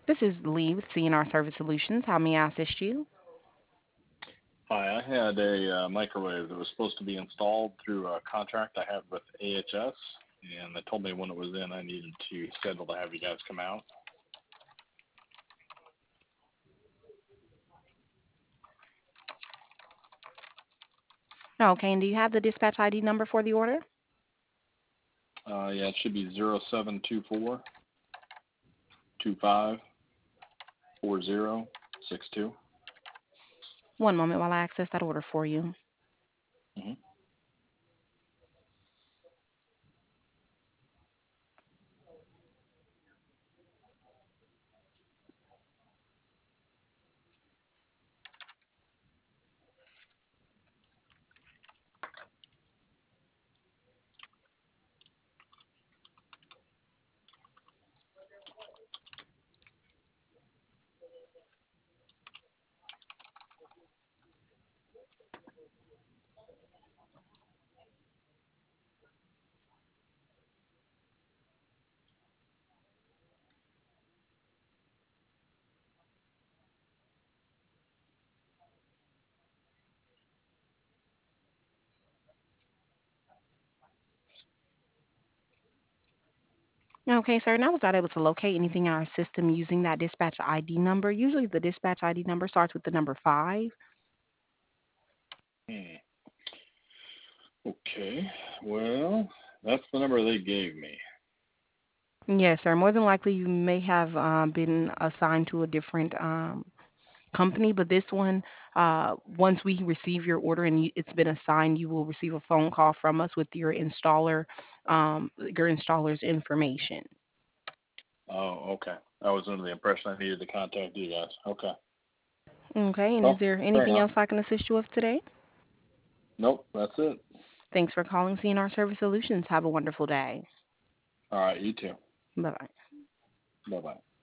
This is Lee with CNR Service Solutions. How may I assist you? Hi, I had a microwave that was supposed to be installed through a contract I have with AHS, and they told me when it was in I needed to schedule to have you guys come out. Okay, and do you have the dispatch ID number for the order? Yeah, it should be 0724254062. One moment while I access that order for you. Mm-hmm. Okay, sir, and I was not able to locate anything in our system using that dispatch ID number. Usually the dispatch ID number starts with the number 5. Hmm. Okay, well, that's the number they gave me. Yes, sir. More than likely you may have been assigned to a different company, but this one, once we receive your order and it's been assigned, you will receive a phone call from us with your installer's information. Oh, okay. I was under the impression I needed to contact you guys. Okay. Okay, and is Oh, there fair anything enough. else I can assist you with today? Nope, that's it. Thanks for calling CNR Service Solutions. Have a wonderful day. All right, you too. Bye bye. Bye bye.